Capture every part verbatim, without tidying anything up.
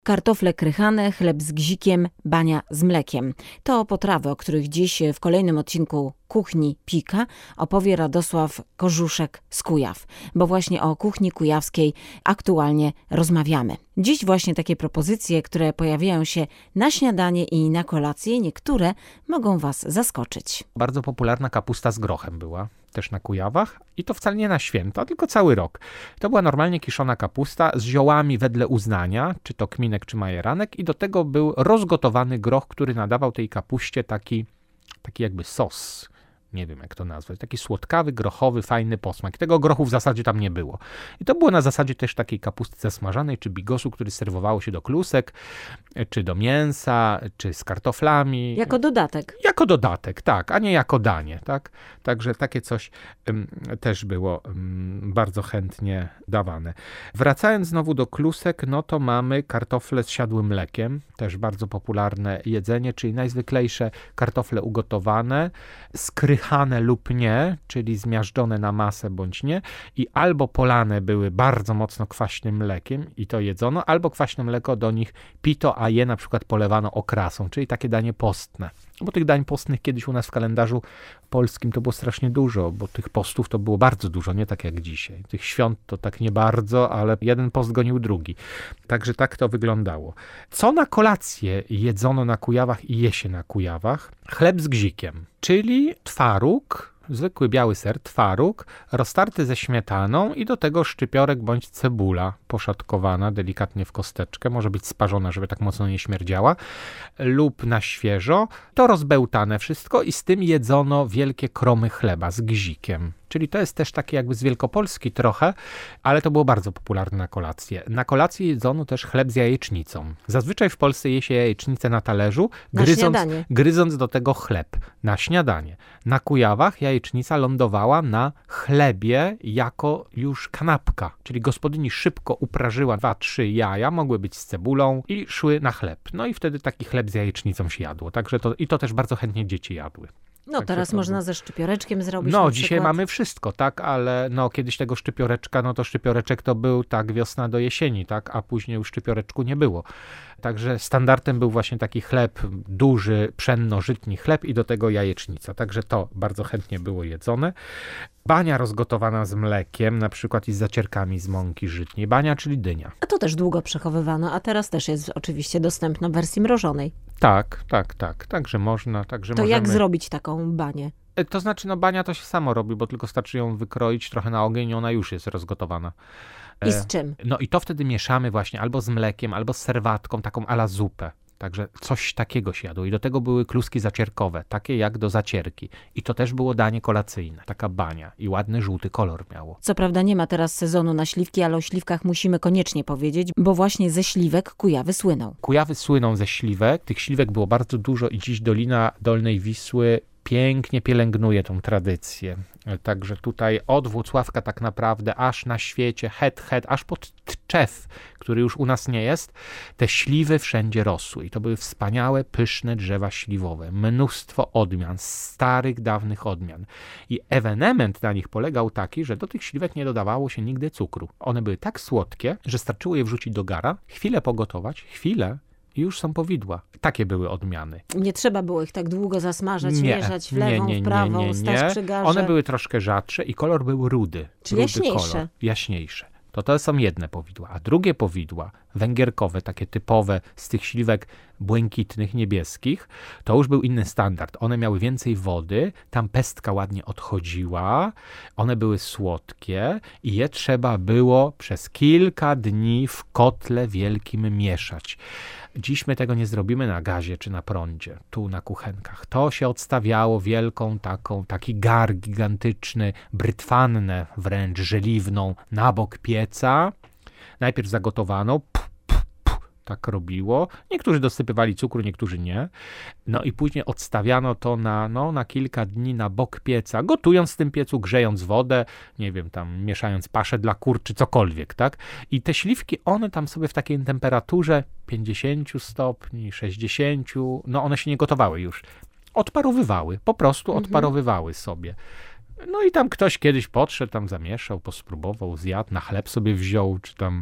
Kartofle krychane, chleb z gzikiem, bania z mlekiem. To potrawy, o których dziś w kolejnym odcinku Kuchni Pika opowie Radosław Korzuszek z Kujaw, bo właśnie o kuchni kujawskiej aktualnie rozmawiamy. Dziś właśnie takie propozycje, które pojawiają się na śniadanie i na kolację, niektóre mogą Was zaskoczyć. Bardzo popularna kapusta z grochem była też na Kujawach i to wcale nie na święta, tylko cały rok. To była normalnie kiszona kapusta z ziołami wedle uznania, czy to kminek, czy majeranek, i do tego był rozgotowany groch, który nadawał tej kapuście taki, taki jakby sos. Nie wiem, jak to nazwać. Taki słodkawy, grochowy, fajny posmak. Tego grochu w zasadzie tam nie było. I to było na zasadzie też takiej kapusty zasmażanej, czy bigosu, który serwowało się do klusek, czy do mięsa, czy z kartoflami. Jako dodatek. Jako dodatek, tak, a nie jako danie, tak. Także takie coś um, też było um, bardzo chętnie dawane. Wracając znowu do klusek, no to mamy kartofle z siadłym mlekiem. Też bardzo popularne jedzenie, czyli najzwyklejsze kartofle ugotowane, skrychane lub nie, czyli zmiażdżone na masę bądź nie, i albo polane były bardzo mocno kwaśnym mlekiem i to jedzono, albo kwaśne mleko do nich pito, a je na przykład polewano okrasą, czyli takie danie postne. Bo tych dań postnych kiedyś u nas w kalendarzu polskim to było strasznie dużo, bo tych postów to było bardzo dużo, nie tak jak dzisiaj. Tych świąt to tak nie bardzo, ale jeden post gonił drugi. Także tak to wyglądało. Co na kolację jedzono na Kujawach i je się na Kujawach? Chleb z gzikiem, czyli twaróg, zwykły biały ser, twaróg, roztarty ze śmietaną i do tego szczypiorek bądź cebula poszatkowana delikatnie w kosteczkę, może być sparzona, żeby tak mocno nie śmierdziała, lub na świeżo. To rozbełtane wszystko i z tym jedzono wielkie kromy chleba z gzikiem. Czyli to jest też takie jakby z Wielkopolski trochę, ale to było bardzo popularne na kolację. Na kolację jedzono też chleb z jajecznicą. Zazwyczaj w Polsce je się jajecznicę na talerzu, na gryząc, śniadanie. gryząc do tego chleb na śniadanie. Na Kujawach jajecznica lądowała na chlebie jako już kanapka, czyli gospodyni szybko uprażyła dwa, trzy jaja, mogły być z cebulą i szły na chleb. No i wtedy taki chleb z jajecznicą się jadło. Także to, i to też bardzo chętnie dzieci jadły. No tak, teraz można był... ze szczypioreczkiem zrobić. No dzisiaj mamy wszystko, tak, ale no kiedyś tego szczypioreczka, no to szczypioreczek to był tak wiosna do jesieni, tak, a później już szczypioreczku nie było. Także standardem był właśnie taki chleb, duży, pszenno-żytni chleb i do tego jajecznica. Także to bardzo chętnie było jedzone. Bania rozgotowana z mlekiem, na przykład i z zacierkami z mąki żytniej. Bania, czyli dynia. A to też długo przechowywano, a teraz też jest oczywiście dostępna w wersji mrożonej. Tak, tak, tak. Także można, także To możemy... jak zrobić taką banię? To znaczy, no bania to się samo robi, bo tylko starczy ją wykroić trochę na ogień i ona już jest rozgotowana. I z czym? No i to wtedy mieszamy właśnie albo z mlekiem, albo z serwatką, taką a la zupę. Także coś takiego się jadło. I do tego były kluski zacierkowe, takie jak do zacierki. I to też było danie kolacyjne, taka bania. I ładny, żółty kolor miało. Co prawda nie ma teraz sezonu na śliwki, ale o śliwkach musimy koniecznie powiedzieć, bo właśnie ze śliwek Kujawy słyną. Kujawy słyną ze śliwek. Tych śliwek było bardzo dużo i dziś Dolina Dolnej Wisły pięknie pielęgnuje tą tradycję. Także tutaj od Włocławka tak naprawdę aż na świecie, het, het, aż pod Tczew, który już u nas nie jest, te śliwy wszędzie rosły. I to były wspaniałe, pyszne drzewa śliwowe. Mnóstwo odmian, starych, dawnych odmian. I ewenement na nich polegał taki, że do tych śliwek nie dodawało się nigdy cukru. One były tak słodkie, że starczyło je wrzucić do gara, chwilę pogotować, chwilę, i już są powidła. Takie były odmiany. Nie trzeba było ich tak długo zasmażać, nie, mieszać w lewą, nie, nie, w prawą, nie, nie, stać przy garze. One były troszkę rzadsze i kolor był rudy. Czyli rudy jaśniejsze. Kolor, jaśniejsze. To to są jedne powidła. A drugie powidła, węgierkowe, takie typowe z tych śliwek błękitnych, niebieskich, to już był inny standard. One miały więcej wody, tam pestka ładnie odchodziła, one były słodkie i je trzeba było przez kilka dni w kotle wielkim mieszać. Dziś my tego nie zrobimy na gazie czy na prądzie, tu na kuchenkach. To się odstawiało wielką taką, taki gar gigantyczny, brytwannę wręcz żeliwną na bok pieca. Najpierw zagotowano, pf, pf, pf, tak robiło. Niektórzy dosypywali cukru, niektórzy nie. No i później odstawiano to na, no, na kilka dni na bok pieca, gotując w tym piecu, grzejąc wodę, nie wiem, tam mieszając paszę dla kur czy cokolwiek, tak? I te śliwki, one tam sobie w takiej temperaturze pięćdziesiąt stopni, sześćdziesiąt, no one się nie gotowały już. Odparowywały, po prostu mhm. odparowywały sobie. No i tam ktoś kiedyś podszedł, tam zamieszał, pospróbował, zjadł, na chleb sobie wziął, czy tam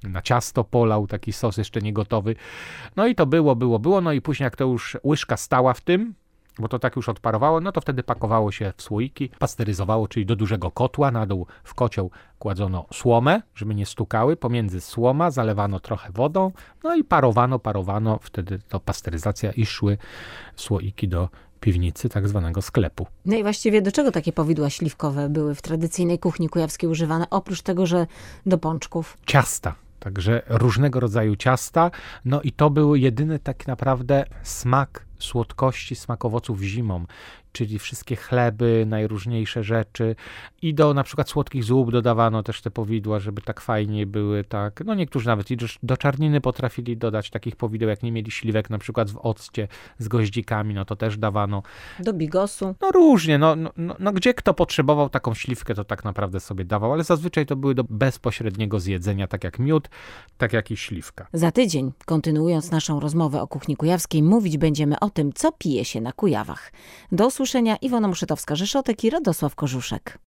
na ciasto polał, taki sos jeszcze nie gotowy. No i to było, było, było, no i później jak to już łyżka stała w tym, bo to tak już odparowało, no to wtedy pakowało się w słoiki, pasteryzowało, czyli do dużego kotła, na dół w kocioł kładzono słomę, żeby nie stukały, pomiędzy słoma zalewano trochę wodą, no i parowano, parowano, wtedy to pasteryzacja i szły słoiki do piwnicy, tak zwanego sklepu. No i właściwie do czego takie powidła śliwkowe były w tradycyjnej kuchni kujawskiej używane, oprócz tego, że do pączków? Ciasta. Także różnego rodzaju ciasta, no i to był jedyny tak naprawdę smak słodkości, smak owoców zimą, czyli wszystkie chleby, najróżniejsze rzeczy i do na przykład słodkich zup dodawano też te powidła, żeby tak fajnie były, tak, no niektórzy nawet i do, do czarniny potrafili dodać takich powideł, jak nie mieli śliwek, na przykład w occie z goździkami, no to też dawano. Do bigosu? No różnie, no, no, no, no gdzie kto potrzebował taką śliwkę, to tak naprawdę sobie dawał, ale zazwyczaj to były do bezpośredniego zjedzenia, tak jak miód, tak jak i śliwka. Za tydzień, kontynuując naszą rozmowę o kuchni kujawskiej, mówić będziemy o tym, co pije się na Kujawach. Do usłyszenia. Iwona Muszytowska-Rzeszotek i Radosław Korzuszek.